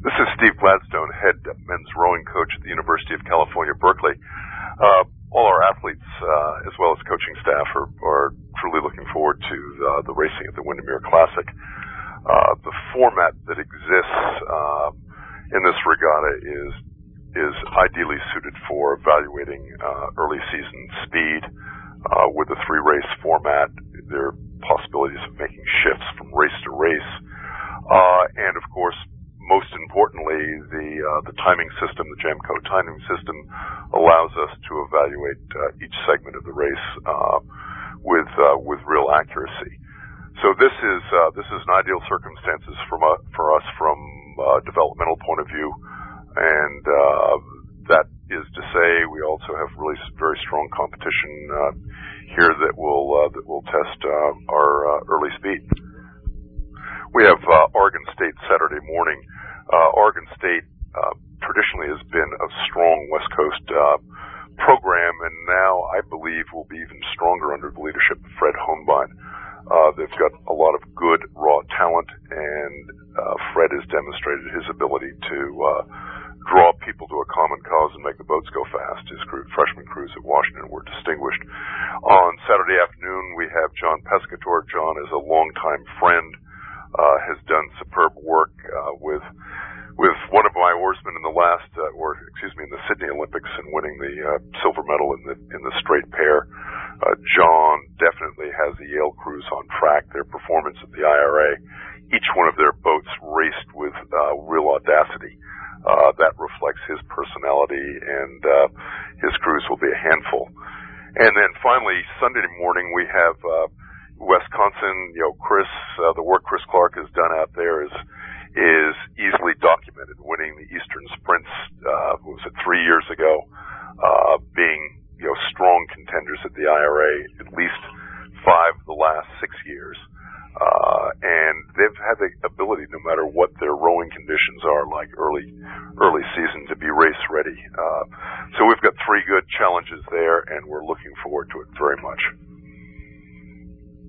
This is Steve Gladstone, head men's rowing coach at the University of California, Berkeley. All our athletes, as well as coaching staff, are truly looking forward to the racing at the Windermere Classic. The format that exists in this regatta is ideally suited for evaluating early season speed. With a 3-race format, there are possibilities of making shifts from race to race. And of course, most importantly, the timing system, the Jamco timing system, allows us to evaluate each segment of the race with real accuracy. So this is an ideal circumstances for us from a developmental point of view, and that is to say, we also have really very strong competition here that will test our early speed. We have Oregon State Saturday morning. Oregon State traditionally has been a strong West Coast program, and now I believe will be even stronger under the leadership of Fred Hohenbein. They've got a lot of good raw talent, and Fred has demonstrated his ability to draw people to a common cause and make the boats go fast. His freshman crews at Washington were distinguished. On Saturday afternoon, we have John Pescator. John is a longtime friend. Has done superb work with one of my oarsmen in the in the Sydney Olympics and winning the silver medal in the straight pair. John definitely has the Yale crews on track. Their performance at the IRA, each one of their boats raced with real audacity. That reflects his personality, and his crews will be a handful. And then finally, Sunday morning, we have Wisconsin. Chris, the work Chris Clark has done out there is easily documented, winning the Eastern Sprints, 3 years ago, being strong contenders at the IRA, at least 5 of the last 6 years. And they've had the ability, no matter what their rowing conditions are, like early season, to be race ready. So we've got 3 good challenges there, and we're looking forward to it very much.